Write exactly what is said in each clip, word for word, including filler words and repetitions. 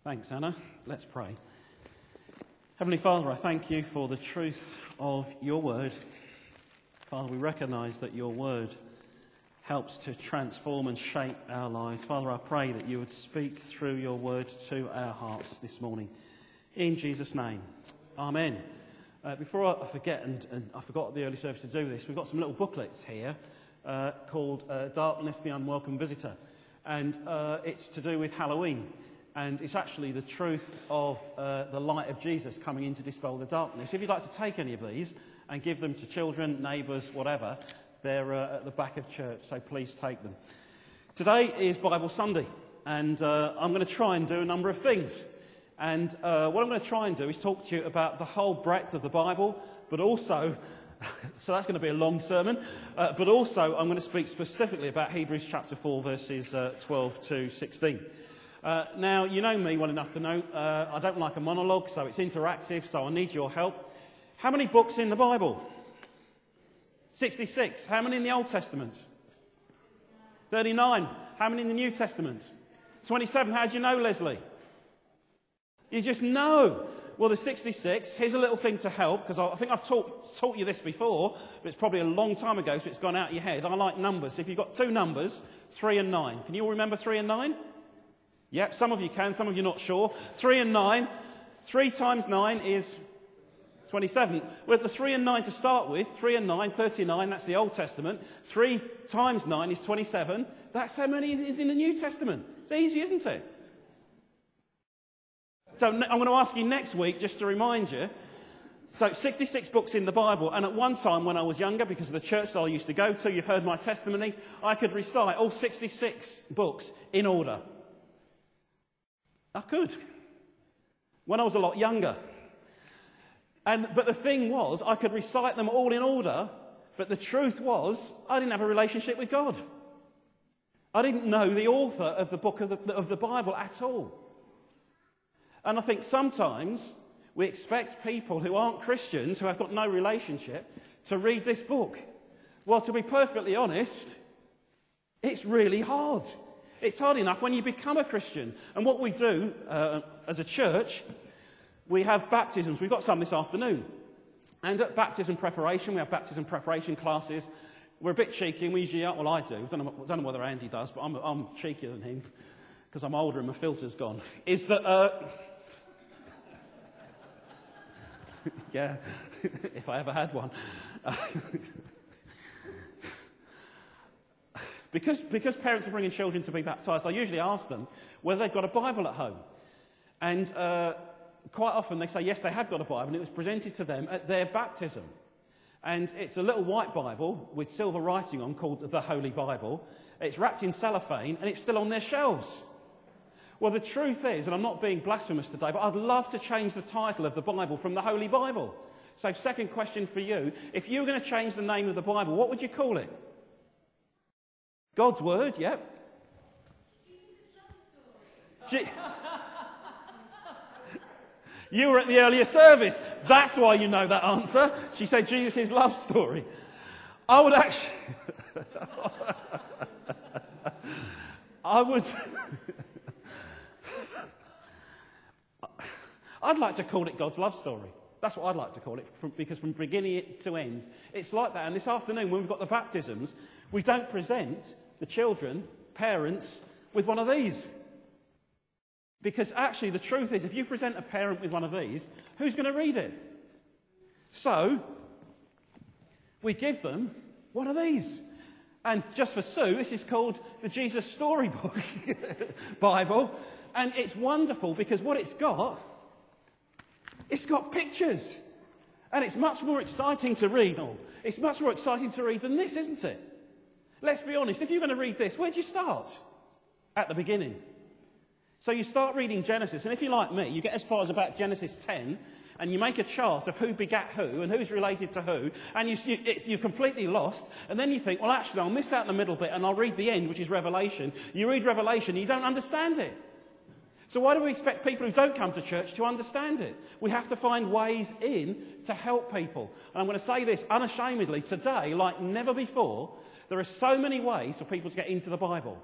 Thanks, Anna. Let's pray. Heavenly Father, I thank you for the truth of your word. Father, we recognise that your word helps to transform and shape our lives. Father, I pray that you would speak through your word to our hearts this morning. In Jesus' name, amen. Uh, before I forget, and, and I forgot at the early service to do this, we've got some little booklets here uh, called uh, Darkness, the Unwelcome Visitor. And uh, it's to do with Halloween. And it's actually the truth of uh, the light of Jesus coming in to dispel the darkness. If you'd like to take any of these and give them to children, neighbours, whatever, they're uh, at the back of church, so please take them. Today is Bible Sunday, and uh, I'm going to try and do a number of things. And uh, what I'm going to try and do is talk to you about the whole breadth of the Bible, but also, so that's going to be a long sermon, uh, but also I'm going to speak specifically about Hebrews chapter four, verses uh, twelve to sixteen. Uh, now, you know me well enough to know uh, I don't like a monologue, so it's interactive, so I need your help. How many books in the Bible? sixty-six. How many in the Old Testament? thirty-nine. How many in the New Testament? twenty-seven. How do you know, Leslie? You just know. Well, there's sixty-six. Here's a little thing to help, because I, I think I've taught, taught you this before, but it's probably a long time ago, so it's gone out of your head. I like numbers. If you've got two numbers, three and nine. Can you all remember three and nine? Yeah, some of you can, some of you not sure. Three and nine. Three times nine is twenty-seven. Well, the three and nine to start with, three and nine, thirty-nine, that's the Old Testament. Three times nine is twenty-seven. That's how many is in the New Testament. It's easy, isn't it? So I'm going to ask you next week, just to remind you. So sixty-six books in the Bible, and at one time when I was younger, because of the church that I used to go to, you've heard my testimony, I could recite all sixty-six books in order. I could, when I was a lot younger. And, but the thing was, I could recite them all in order, but the truth was, I didn't have a relationship with God. I didn't know the author of the book of the, of the Bible at all. And I think sometimes we expect people who aren't Christians, who have got no relationship, to read this book. Well, to be perfectly honest, it's really hard. It's hard enough when you become a Christian. And what we do uh, as a church, we have baptisms. We've got some this afternoon. And at baptism preparation, we have baptism preparation classes. We're a bit cheeky, and we usually, well, I do. I don't know, I don't know whether Andy does, but I'm, I'm cheekier than him because I'm older and my filter's gone. Is that, uh... yeah, if I ever had one. Because, because parents are bringing children to be baptised, I usually ask them whether they've got a Bible at home. And uh, quite often they say, yes, they have got a Bible, and it was presented to them at their baptism. And it's a little white Bible with silver writing on called the Holy Bible. It's wrapped in cellophane, and it's still on their shelves. Well, the truth is, and I'm not being blasphemous today, but I'd love to change the title of the Bible from the Holy Bible. So second question for you, if you were going to change the name of the Bible, what would you call it? God's Word, yep. Je- you were at the earlier service. That's why you know that answer. She said Jesus' love story. I would actually... I would... I'd like to call it God's love story. That's what I'd like to call it, from, because from beginning to end, it's like that. And this afternoon, when we've got the baptisms, we don't present the children, parents, with one of these. Because actually, the truth is, if you present a parent with one of these, who's going to read it? So, we give them one of these. And just for Sue, this is called the Jesus Storybook Bible. And it's wonderful because what it's got, it's got pictures. And it's much more exciting to read. Oh, it's much more exciting to read than this, isn't it? Let's be honest, if you're going to read this, where do you start? At the beginning. So you start reading Genesis, and if you're like me, you get as far as about Genesis ten, and you make a chart of who begat who, and who's related to who, and you, you, it's, you're completely lost, and then you think, well, actually, I'll miss out the middle bit, and I'll read the end, which is Revelation. You read Revelation, and you don't understand it. So why do we expect people who don't come to church to understand it? We have to find ways in to help people. And I'm going to say this unashamedly, today, like never before, there are so many ways for people to get into the Bible.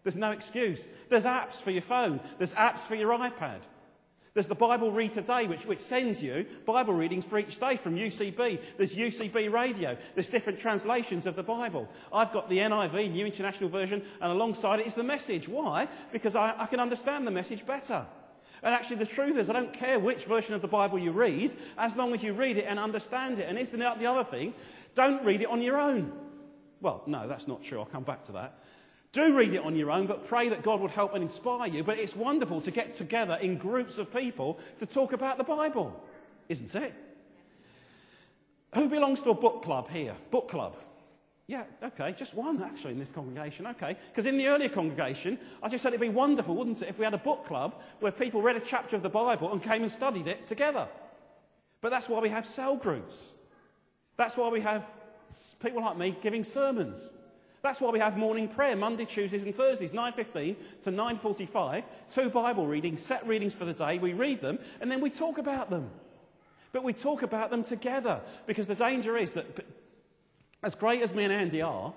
There's no excuse. There's apps for your phone. There's apps for your iPad. There's the Bible Read Today, which, which sends you Bible readings for each day from U C B. There's U C B Radio. There's different translations of the Bible. I've got the N I V, New International Version, and alongside it is the Message. Why? Because I, I can understand the message better. And actually the truth is I don't care which version of the Bible you read, as long as you read it and understand it. And isn't that the other thing? Don't read it on your own. Well, no, that's not true. I'll come back to that. Do read it on your own, but pray that God would help and inspire you. But it's wonderful to get together in groups of people to talk about the Bible, isn't it? Who belongs to a book club here? Book club. Yeah, okay, just one actually in this congregation, okay. Because in the earlier congregation, I just said it'd be wonderful, wouldn't it, if we had a book club where people read a chapter of the Bible and came and studied it together. But that's why we have cell groups. That's why we have people like me giving sermons. That's why we have morning prayer, Monday, Tuesdays and Thursdays, nine fifteen to nine forty-five, two Bible readings, set readings for the day, we read them, and then we talk about them. But we talk about them together, because the danger is that, as great as me and Andy are,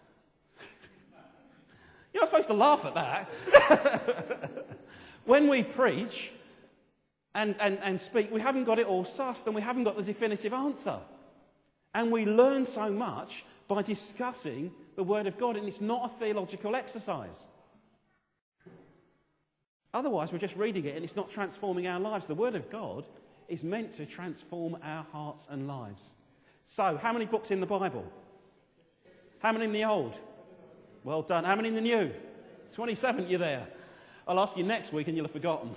you're not supposed to laugh at that. When we preach and, and, and speak, we haven't got it all sussed, and we haven't got the definitive answer. And we learn so much by discussing the Word of God, and it's not a theological exercise. Otherwise, we're just reading it and it's not transforming our lives. The Word of God is meant to transform our hearts and lives. So, how many books in the Bible? How many in the Old? Well done. How many in the New? twenty-seven, you're there. I'll ask you next week and you'll have forgotten.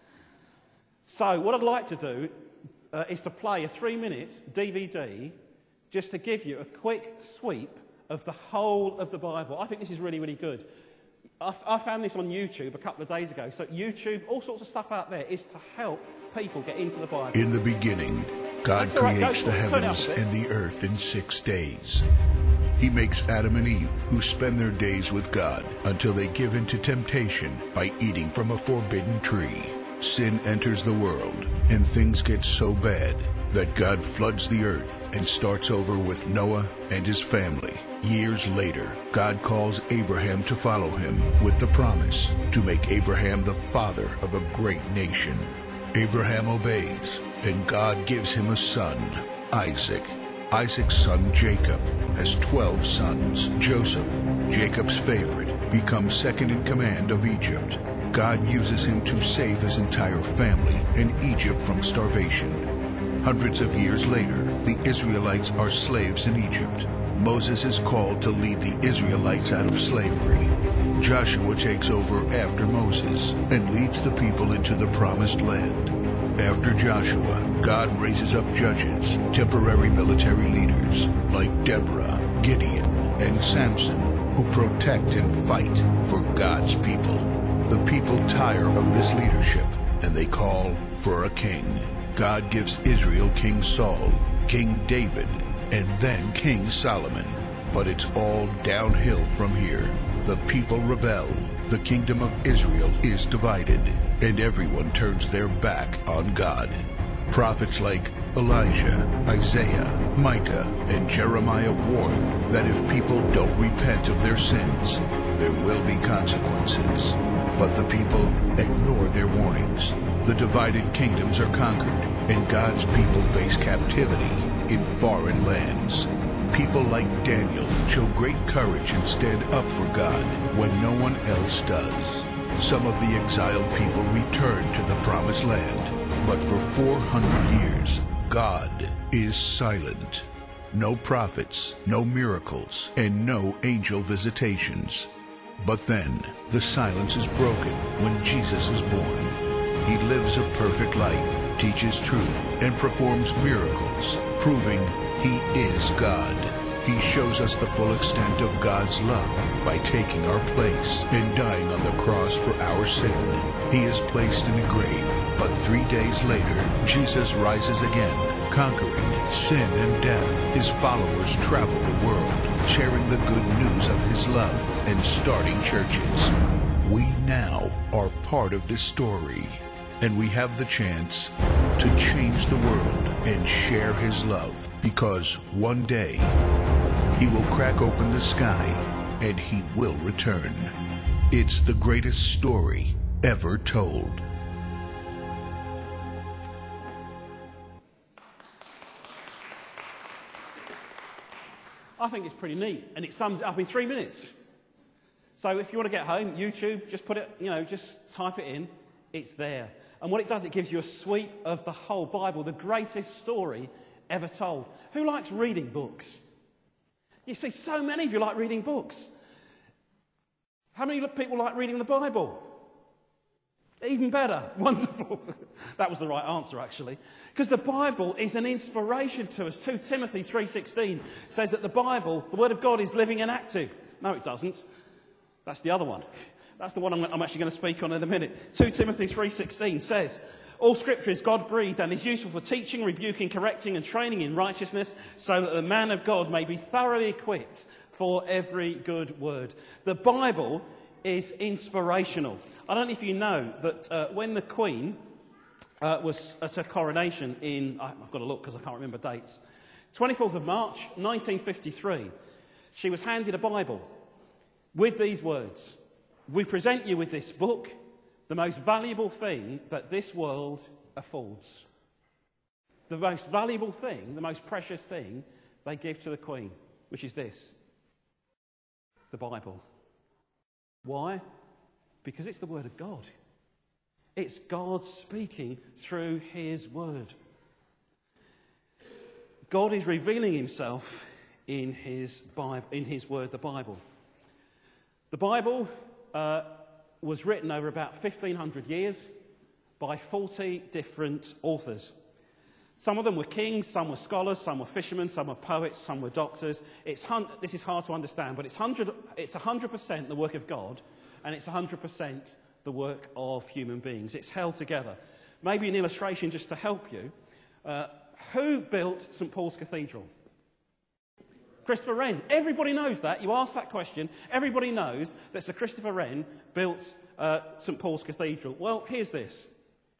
So, what I'd like to do uh, is to play a three-minute D V D just to give you a quick sweep of the whole of the Bible. I think this is really, really good. I, I found this on YouTube a couple of days ago. So YouTube, all sorts of stuff out there, is to help people get into the Bible. In the beginning, God right, creates the heavens and the earth in six days. He makes Adam and Eve, who spend their days with God until they give in to temptation by eating from a forbidden tree. Sin enters the world, and things get so bad that God floods the earth and starts over with Noah and his family. Years later, God calls Abraham to follow him with the promise to make Abraham the father of a great nation. Abraham obeys, and God gives him a son, Isaac. Isaac's son, Jacob, has twelve sons. Joseph, Jacob's favorite, becomes second in command of Egypt. God uses him to save his entire family and Egypt from starvation. Hundreds of years later, the Israelites are slaves in Egypt. Moses is called to lead the Israelites out of slavery. Joshua takes over after Moses and leads the people into the promised land. After Joshua, God raises up judges, temporary military leaders like Deborah, Gideon, and Samson, who protect and fight for God's people. The people tire of this leadership, and they call for a king. God gives Israel King Saul, King David, and then King Solomon. But it's all downhill from here. The people rebel. The kingdom of Israel is divided, and everyone turns their back on God. Prophets like Elijah, Isaiah, Micah, and Jeremiah warn that if people don't repent of their sins, there will be consequences. But the people ignore their warnings. The divided kingdoms are conquered, and God's people face captivity in foreign lands. People like Daniel show great courage and stand up for God when no one else does. Some of the exiled people return to the promised land, but for four hundred years, God is silent. No prophets, no miracles, and no angel visitations. But then, the silence is broken when Jesus is born. He lives a perfect life, teaches truth, and performs miracles, proving He is God. He shows us the full extent of God's love by taking our place and dying on the cross for our sin. He is placed in a grave, but three days later, Jesus rises again, conquering sin and death. His followers travel the world, sharing the good news of His love and starting churches. We now are part of this story, and we have the chance to change the world and share His love, because one day He will crack open the sky and He will return. It's the greatest story ever told. I think it's pretty neat, and it sums it up in three minutes. So if you want to get home, YouTube, just put it, you know, just type it in. It's there. And what it does, it gives you a sweep of the whole Bible, the greatest story ever told. Who likes reading books? You see, so many of you like reading books. How many people like reading the Bible? Even better. Wonderful. That was the right answer, actually. Because the Bible is an inspiration to us. Second Timothy three sixteen says that the Bible, the Word of God, is living and active. No, it doesn't. That's the other one. That's the one I'm, I'm actually going to speak on in a minute. Second Timothy three sixteen says, all Scripture is God-breathed and is useful for teaching, rebuking, correcting and training in righteousness, so that the man of God may be thoroughly equipped for every good word. The Bible is inspirational. I don't know if you know that uh, when the Queen uh, was at her coronation in, I've got to look because I can't remember dates, twenty-fourth of March nineteen fifty-three, she was handed a Bible with these words, we present you with this book, the most valuable thing that this world affords. The most valuable thing, the most precious thing they give to the Queen, which is this, the Bible. Why? Because it's the Word of God. It's God speaking through His Word. God is revealing Himself in His Bible, in His Word, the Bible. The Bible uh, was written over about fifteen hundred years by forty different authors. Some of them were kings, some were scholars, some were fishermen, some were poets, some were doctors. It's hun- this is hard to understand, but it's one hundred, it's one hundred percent the work of God, and it's one hundred percent the work of human beings. It's held together. Maybe an illustration just to help you. Uh, who built St Paul's Cathedral? Christopher Wren. Everybody knows that. You ask that question, everybody knows that Sir Christopher Wren built uh, St Paul's Cathedral. Well, here's this.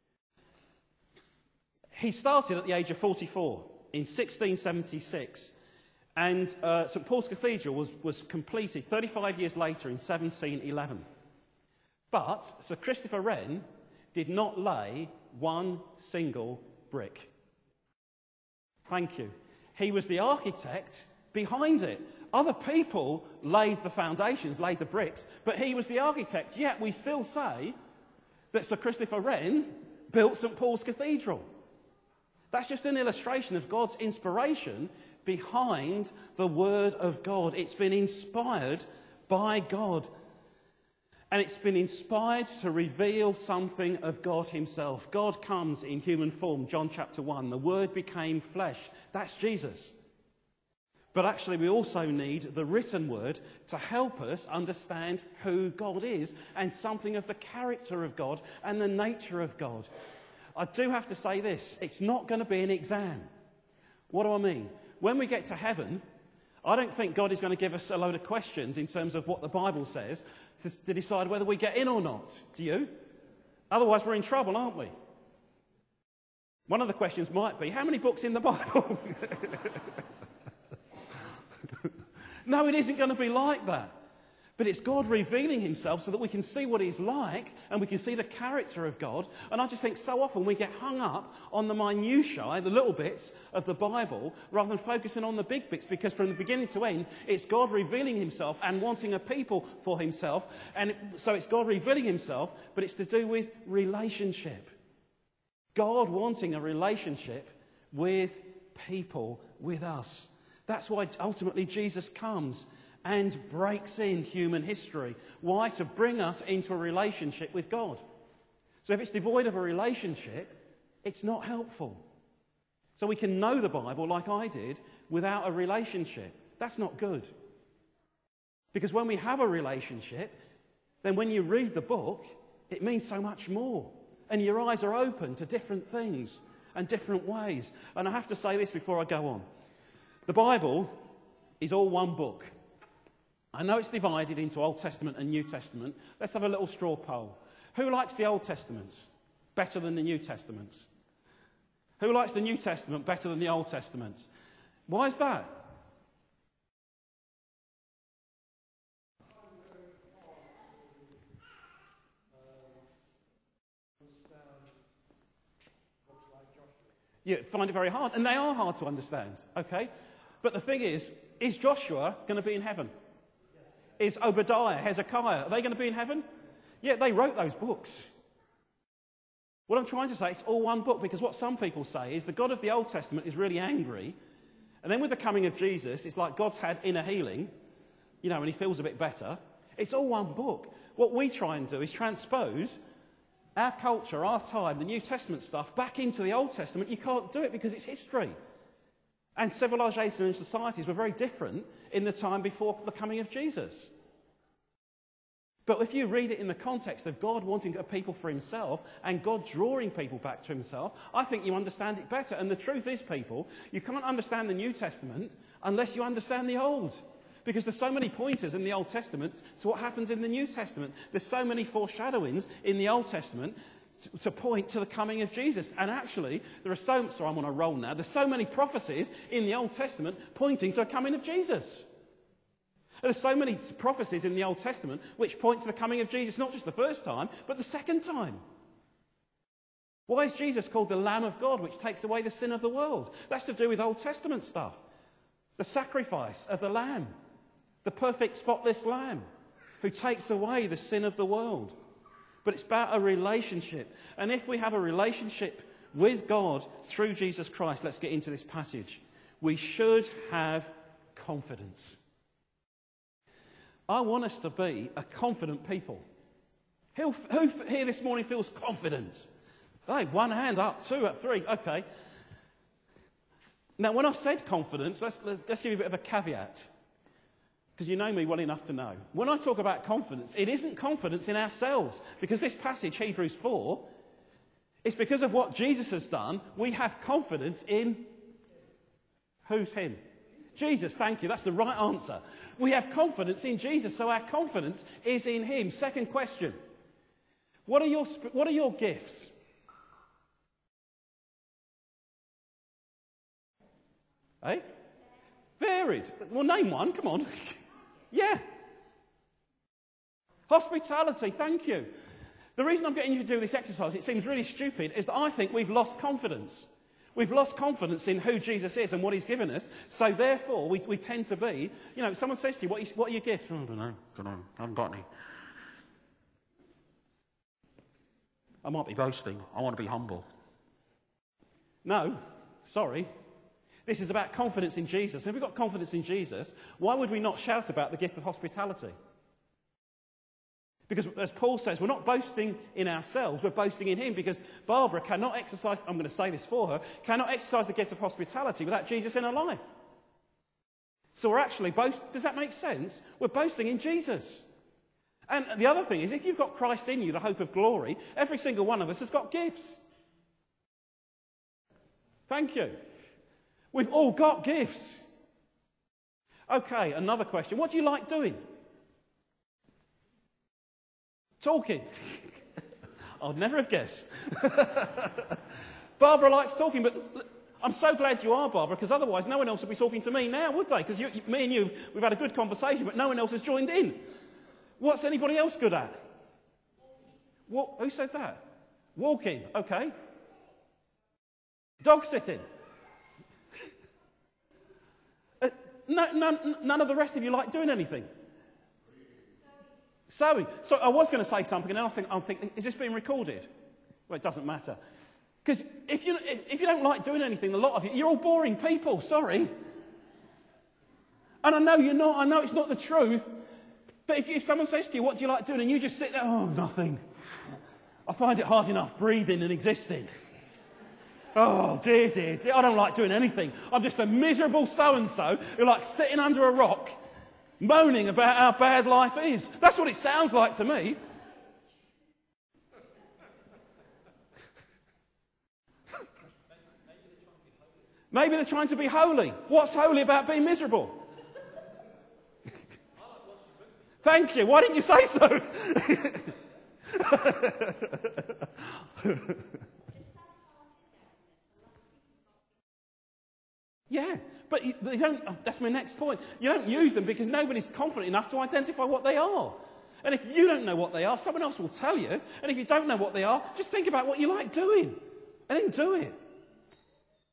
He started at the age of forty-four in sixteen seventy-six, and uh, St Paul's Cathedral was, was completed thirty-five years later in seventeen eleven. But Sir Christopher Wren did not lay one single brick. Thank you. He was the architect behind it. Other people laid the foundations, laid the bricks, but he was the architect. Yet we still say that Sir Christopher Wren built St Paul's Cathedral. That's just an illustration of God's inspiration behind the Word of God. It's been inspired by God. And it's been inspired to reveal something of God Himself. God comes in human form, John chapter one. The Word became flesh. That's Jesus. But actually we also need the written Word to help us understand who God is and something of the character of God and the nature of God. I do have to say this, it's not going to be an exam. What do I mean? When we get to heaven, I don't think God is going to give us a load of questions in terms of what the Bible says to, to decide whether we get in or not. Do you? Otherwise we're in trouble, aren't we? One of the questions might be, how many books in the Bible? No, it isn't going to be like that. But it's God revealing Himself so that we can see what He's like and we can see the character of God. And I just think so often we get hung up on the minutiae, the little bits of the Bible, rather than focusing on the big bits, because from the beginning to end, it's God revealing Himself and wanting a people for Himself. And it, so it's God revealing Himself, but it's to do with relationship. God wanting a relationship with people, with us. That's why ultimately Jesus comes and breaks in human history. Why? To bring us into a relationship with God. So if it's devoid of a relationship, it's not helpful. So we can know the Bible like I did without a relationship. That's not good. Because when we have a relationship, then when you read the book, it means so much more. And your eyes are open to different things and different ways. And I have to say this before I go on. The Bible is all one book. I know it's divided into Old Testament and New Testament. Let's have a little straw poll. Who likes the Old Testament better than the New Testament? Who likes the New Testament better than the Old Testament? Why is that? You find it very hard, and they are hard to understand, okay? But the thing is, is Joshua going to be in heaven? Is Obadiah, Hezekiah, are they going to be in heaven? Yeah, they wrote those books. What I'm trying to say, it's all one book, because what some people say is the God of the Old Testament is really angry, and then with the coming of Jesus, it's like God's had inner healing, you know, and he feels a bit better. It's all one book. What we try and do is transpose our culture, our time, the New Testament stuff, back into the Old Testament. You can't do it because it's history. And civilization and societies were very different in the time before the coming of Jesus. But if you read it in the context of God wanting a people for himself and God drawing people back to himself, I think you understand it better. And the truth is, people, you can't understand the New Testament unless you understand the Old. Because there's so many pointers in the Old Testament to what happens in the New Testament. There's so many foreshadowings in the Old Testament to, to point to the coming of Jesus. And actually, there are so... Sorry, I'm on a roll now. There's so many prophecies in the Old Testament pointing to the coming of Jesus. There's so many prophecies in the Old Testament which point to the coming of Jesus, not just the first time, but the second time. Why is Jesus called the Lamb of God, which takes away the sin of the world? That's to do with Old Testament stuff. The sacrifice of the Lamb. The perfect, spotless Lamb who takes away the sin of the world. But it's about a relationship. And if we have a relationship with God through Jesus Christ, let's get into this passage. We should have confidence. I want us to be a confident people. Who, who here this morning feels confident? Hey, one hand up, two up, three, okay. Now, when I said confidence, let's, let's, let's give you a bit of a caveat. Because you know me well enough to know. When I talk about confidence, it isn't confidence in ourselves. Because this passage, Hebrews four, it's because of what Jesus has done, we have confidence in... Who's him? Jesus, thank you. That's the right answer. We have confidence in Jesus, so our confidence is in him. Second question. What are your, what are your gifts? Eh? Varied. Well, name one. Come on. Yeah. Hospitality, thank you. The reason I'm getting you to do this exercise, it seems really stupid, is that I think we've lost confidence. We've lost confidence in who Jesus is and what he's given us, so therefore we, we tend to be, you know, someone says to you, what are, you, what are your gifts? Oh, I don't know, don't know, I haven't got any. I might be boasting, I want to be humble. No, sorry. This is about confidence in Jesus. If we've got confidence in Jesus, why would we not shout about the gift of hospitality? Because, as Paul says, we're not boasting in ourselves, we're boasting in him, because Barbara cannot exercise, I'm going to say this for her, cannot exercise the gift of hospitality without Jesus in her life. So we're actually boasting, does that make sense? We're boasting in Jesus. And the other thing is, if you've got Christ in you, the hope of glory, every single one of us has got gifts. Thank you. We've all got gifts. Okay, another question. What do you like doing? Talking. I'd never have guessed. Barbara likes talking, but I'm so glad you are, Barbara, because otherwise no one else would be talking to me now, would they? Because you, me and you, we've had a good conversation, but no one else has joined in. What's anybody else good at? What, who said that? Walking, okay. Dog sitting. uh, no, none, none of the rest of you like doing anything. Sewing. So I was going to say something, and then I think, I'm thinking, is this being recorded? Well, it doesn't matter. Because if you, if you don't like doing anything, a lot of you, you're all boring people, sorry. And I know you're not, I know it's not the truth, but if, if someone says to you, what do you like doing? And you just sit there, oh, nothing. I find it hard enough breathing and existing. Oh, dear, dear, dear, I don't like doing anything. I'm just a miserable so-and-so who likes sitting under a rock, moaning about how bad life is. That's what it sounds like to me. Maybe they're trying to be holy. What's holy about being miserable? Thank you. Why didn't you say so? Yeah, but you, they don't, oh, that's my next point. You don't use them because nobody's confident enough to identify what they are. And if you don't know what they are, someone else will tell you. And if you don't know what they are, just think about what you like doing. And then do it.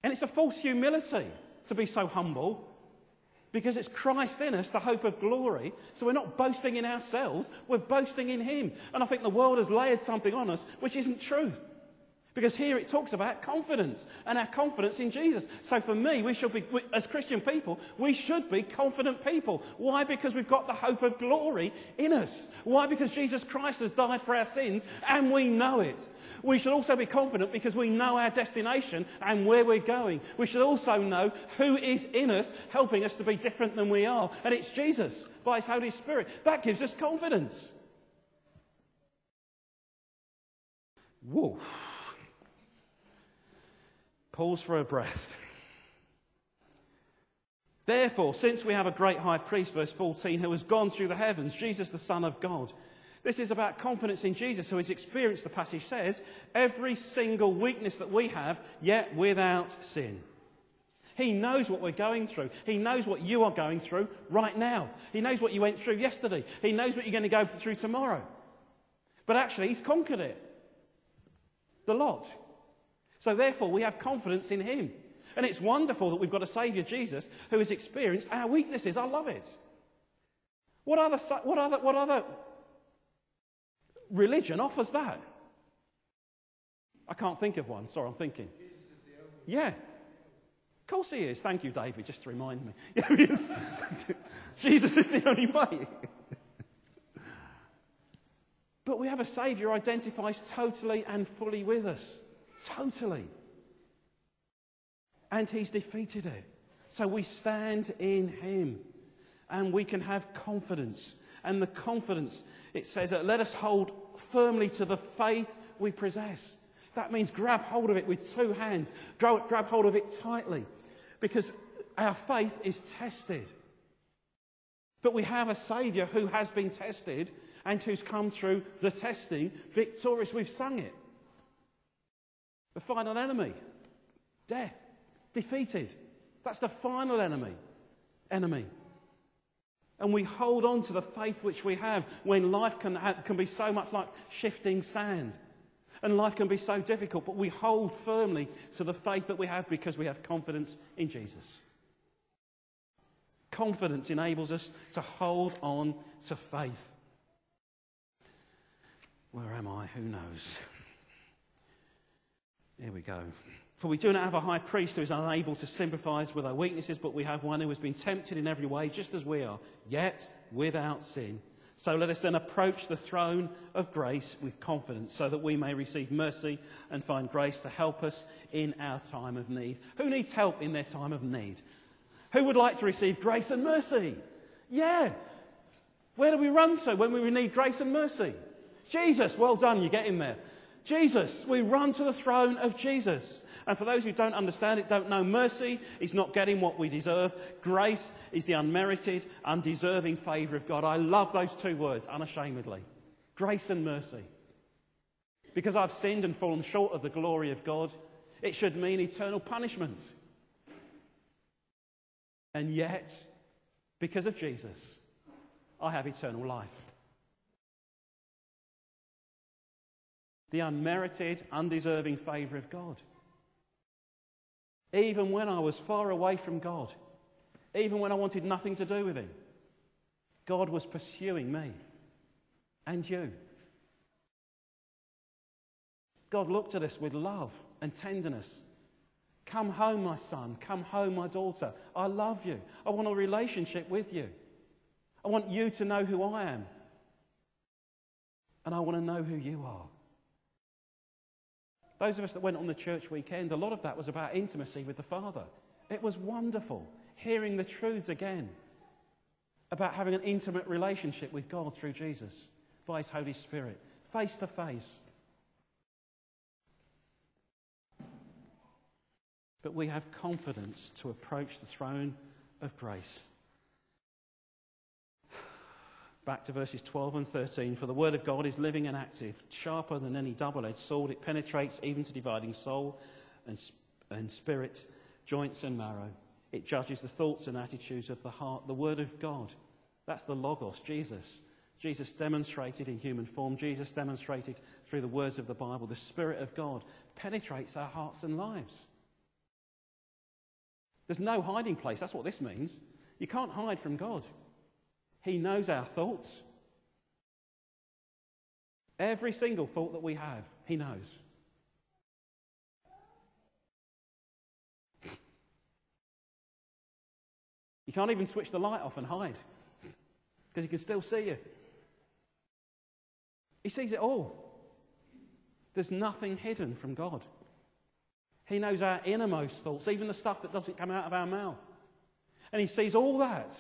And it's a false humility to be so humble, because it's Christ in us, the hope of glory. So we're not boasting in ourselves, we're boasting in him. And I think the world has layered something on us which isn't truth. Because here it talks about confidence, and our confidence in Jesus. So for me, we should be, we, as Christian people, we should be confident people. Why? Because we've got the hope of glory in us. Why? Because Jesus Christ has died for our sins, and we know it. We should also be confident because we know our destination and where we're going. We should also know who is in us, helping us to be different than we are. And it's Jesus, by his Holy Spirit. That gives us confidence. Whoa. Pause for a breath. Therefore, since we have a great high priest, verse fourteen, who has gone through the heavens, Jesus the Son of God. This is about confidence in Jesus, who has experienced, the passage says, every single weakness that we have, yet without sin. He knows what we're going through. He knows what you are going through right now. He knows what you went through yesterday. He knows what you're going to go through tomorrow. But actually, he's conquered it. The lot. So therefore, we have confidence in him. And it's wonderful that we've got a Saviour, Jesus, who has experienced our weaknesses. I love it. What other, what other, what other religion offers that? I can't think of one. Sorry, I'm thinking. Yeah. Of course he is. Thank you, David, just to remind me. Yeah, he is. Jesus is the only way. But we have a Saviour who identifies totally and fully with us. Totally. And he's defeated it. So we stand in him. And we can have confidence. And the confidence, it says, that let us hold firmly to the faith we possess. That means grab hold of it with two hands. Grab, grab hold of it tightly. Because our faith is tested. But we have a Saviour who has been tested and who's come through the testing victorious. We've sung it. The final enemy, death, defeated. That's the final enemy. Enemy. And we hold on to the faith which we have when life can, can be so much like shifting sand. And life can be so difficult, but we hold firmly to the faith that we have because we have confidence in Jesus. Confidence enables us to hold on to faith. Where am I? Who knows? Here we go. For we do not have a high priest who is unable to sympathise with our weaknesses, but we have one who has been tempted in every way, just as we are, yet without sin. So let us then approach the throne of grace with confidence, so that we may receive mercy and find grace to help us in our time of need. Who needs help in their time of need? Who would like to receive grace and mercy? Yeah. Where do we run to when we need grace and mercy? Jesus. Well done, you get in there. Jesus. We run to the throne of Jesus. And for those who don't understand it, don't know, mercy is not getting what we deserve. Grace is the unmerited, undeserving favour of God. I love those two words, unashamedly. Grace and mercy. Because I've sinned and fallen short of the glory of God, it should mean eternal punishment. And yet, because of Jesus, I have eternal life. The unmerited, undeserving favour of God. Even when I was far away from God, even when I wanted nothing to do with him, God was pursuing me and you. God looked at us with love and tenderness. Come home, my son. Come home, my daughter. I love you. I want a relationship with you. I want you to know who I am. And I want to know who you are. Those of us that went on the church weekend, a lot of that was about intimacy with the Father. It was wonderful hearing the truths again about having an intimate relationship with God through Jesus by his Holy Spirit, face to face. But we have confidence to approach the throne of grace. Back to verses twelve and thirteen. For the word of God is living and active, sharper than any double-edged sword. It penetrates even to dividing soul and, and spirit, joints and marrow. It judges the thoughts and attitudes of the heart. The word of God, that's the Logos, Jesus. Jesus demonstrated in human form. Jesus demonstrated through the words of the Bible. The Spirit of God penetrates our hearts and lives. There's no hiding place. That's what this means. You can't hide from God. He knows our thoughts. Every single thought that we have, he knows. You can't even switch the light off and hide, because he can still see you. He sees it all. There's nothing hidden from God. He knows our innermost thoughts, even the stuff that doesn't come out of our mouth. And he sees all that.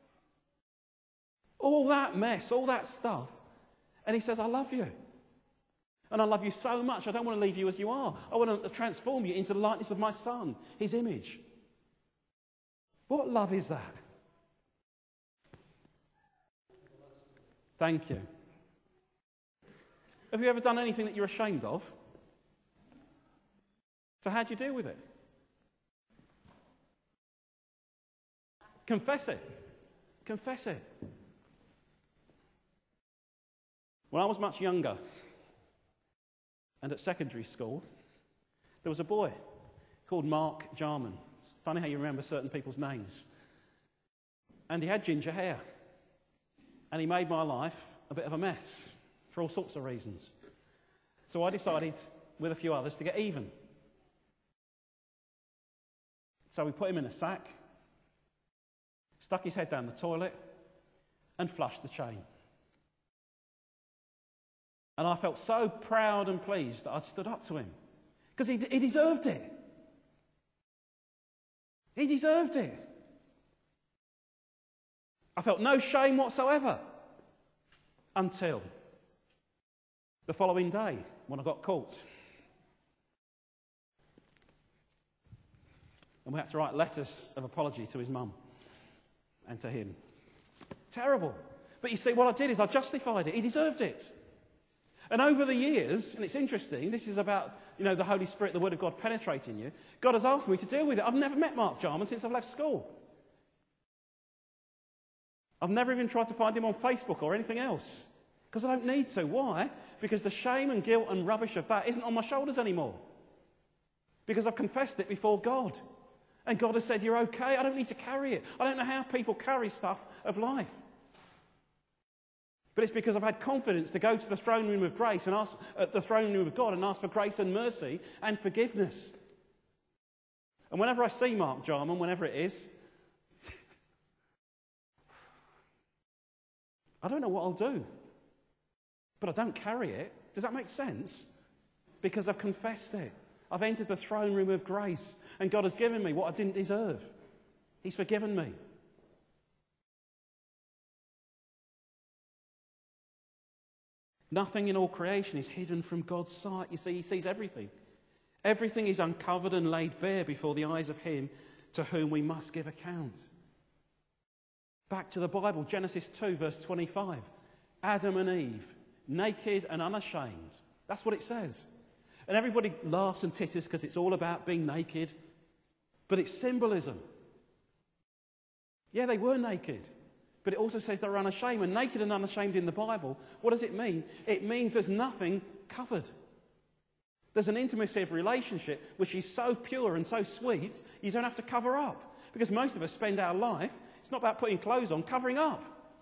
All that mess, all that stuff. And he says, I love you. And I love you so much, I don't want to leave you as you are. I want to transform you into the likeness of my Son, his image. What love is that? Thank you. Have you ever done anything that you're ashamed of? So how do you deal with it? Confess it. Confess it. When I was much younger and at secondary school, there was a boy called Mark Jarman. It's funny how you remember certain people's names. And he had ginger hair. And he made my life a bit of a mess for all sorts of reasons. So I decided, with a few others, to get even. So we put him in a sack, stuck his head down the toilet, and flushed the chain. And I felt so proud and pleased that I'd stood up to him. Because he, he deserved it. He deserved it. I felt no shame whatsoever. Until the following day, when I got caught. And we had to write letters of apology to his mum and to him. Terrible. But you see, what I did is I justified it. He deserved it. And over the years, and it's interesting, this is about, you know, the Holy Spirit, the Word of God penetrating you. God has asked me to deal with it. I've never met Mark Jarman since I've left school. I've never even tried to find him on Facebook or anything else. Because I don't need to. Why? Because the shame and guilt and rubbish of that isn't on my shoulders anymore. Because I've confessed it before God. And God has said, you're okay. I don't need to carry it. I don't know how people carry stuff of life. But it's because I've had confidence to go to the throne room of grace and ask at the throne room of God and ask for grace and mercy and forgiveness. And whenever I see Mark Jarman, whenever it is, I don't know what I'll do. But I don't carry it. Does that make sense? Because I've confessed it. I've entered the throne room of grace, and God has given me what I didn't deserve. He's forgiven me. Nothing in all creation is hidden from God's sight. You see, he sees everything. Everything is uncovered and laid bare before the eyes of him to whom we must give account. Back to the Bible, Genesis two, verse twenty-five. Adam and Eve, naked and unashamed. That's what it says. And everybody laughs and titters because it's all about being naked. But it's symbolism. Yeah, they were naked. But it also says they're unashamed. And naked and unashamed in the Bible, what does it mean? It means there's nothing covered. There's an intimacy of relationship which is so pure and so sweet, you don't have to cover up. Because most of us spend our life, it's not about putting clothes on, covering up.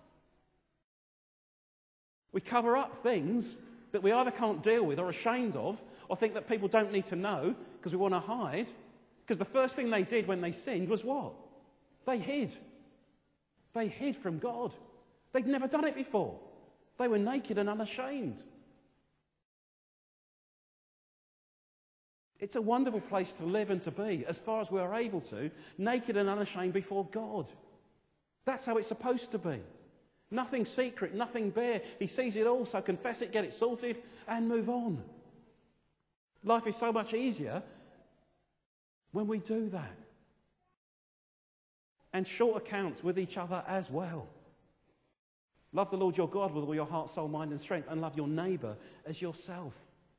We cover up things that we either can't deal with or are ashamed of, or think that people don't need to know because we want to hide. Because the first thing they did when they sinned was what? They hid. They hid from God. They'd never done it before. They were naked and unashamed. It's a wonderful place to live and to be, as far as we are able to, naked and unashamed before God. That's how it's supposed to be. Nothing secret, nothing bare. He sees it all, so confess it, get it sorted, and move on. Life is so much easier when we do that. And short accounts with each other as well. Love the Lord your God with all your heart, soul, mind, and strength, and love your neighbour as yourself.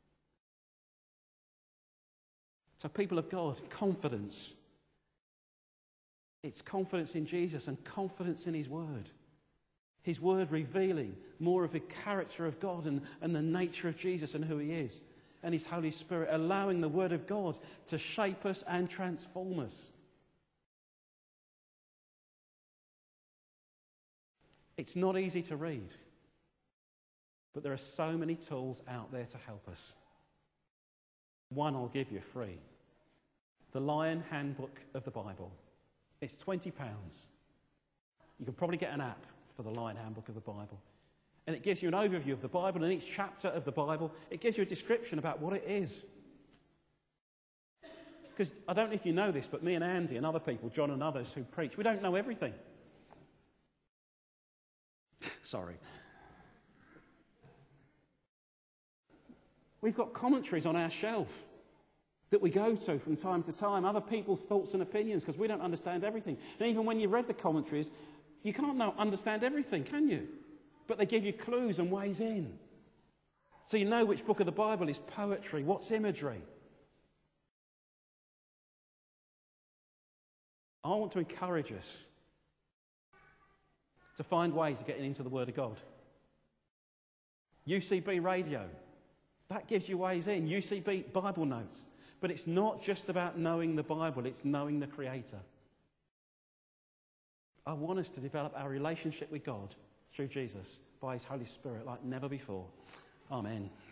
So, people of God, confidence. It's confidence in Jesus and confidence in his word. His word revealing more of the character of God and, and the nature of Jesus and who he is. And his Holy Spirit allowing the word of God to shape us and transform us. It's not easy to read, but there are so many tools out there to help us. One I'll give you free. The Lion Handbook of the Bible. It's twenty pounds. You can probably get an app for the Lion Handbook of the Bible. And it gives you an overview of the Bible, and each chapter of the Bible, it gives you a description about what it is. Because I don't know if you know this, but me and Andy and other people, John and others who preach, we don't know everything. Sorry. We've got commentaries on our shelf that we go to from time to time, other people's thoughts and opinions, because we don't understand everything. And even when you read the commentaries, you can't know, understand everything, can you? But they give you clues and ways in. So you know which book of the Bible is poetry, what's imagery. I want to encourage us to find ways of getting into the Word of God. U C B Radio, that gives you ways in. U C B Bible Notes. But it's not just about knowing the Bible, it's knowing the Creator. I want us to develop our relationship with God through Jesus by His Holy Spirit like never before. Amen.